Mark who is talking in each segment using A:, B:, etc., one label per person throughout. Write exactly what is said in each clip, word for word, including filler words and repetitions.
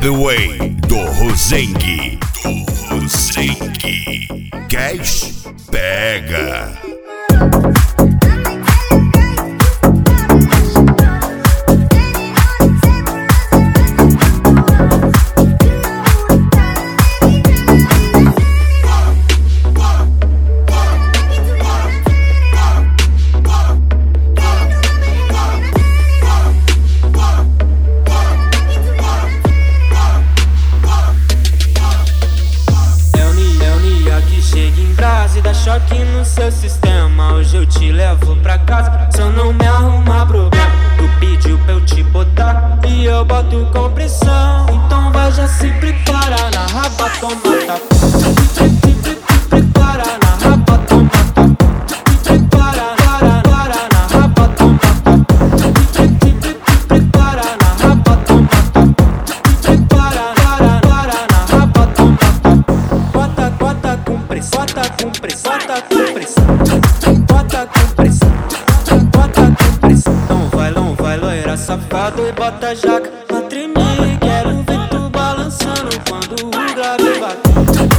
A: Subway do Rosengue. Do Rosengue. Cash pega.
B: Dá choque no seu sistema. Hoje eu te levo pra casa. Se eu não me arrumar problema, tu pediu pra eu te botar e eu boto com pressão. Então vai, já se prepara na raba, toma tapa. Se prepara na raba, toma tapa. Se prepara, para, para na raba, toma tapa. Se prepara na raba, toma tapa. Se prepara, para, para na raba, toma tapa. Bota, bota com pressão, bota com pressão. Bota com pressão, bota com pressão, bota com pressão. Não vai, não vai, loira safado, e bota a jaca pra tremer. Quero ver tu balançando quando o grave bater.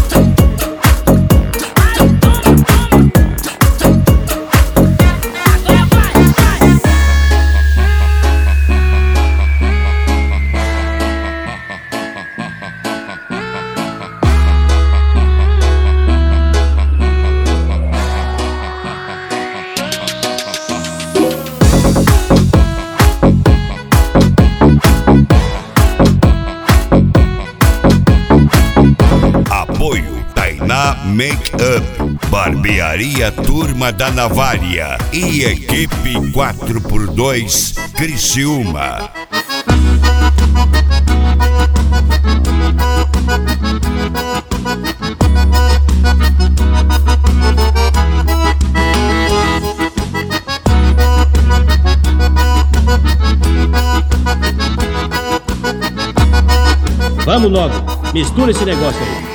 A: Apoio Tainá Make-up, Barbearia Turma da Navalha e Equipe quatro por dois Criciúma.
C: Vamos logo, mistura esse negócio aí.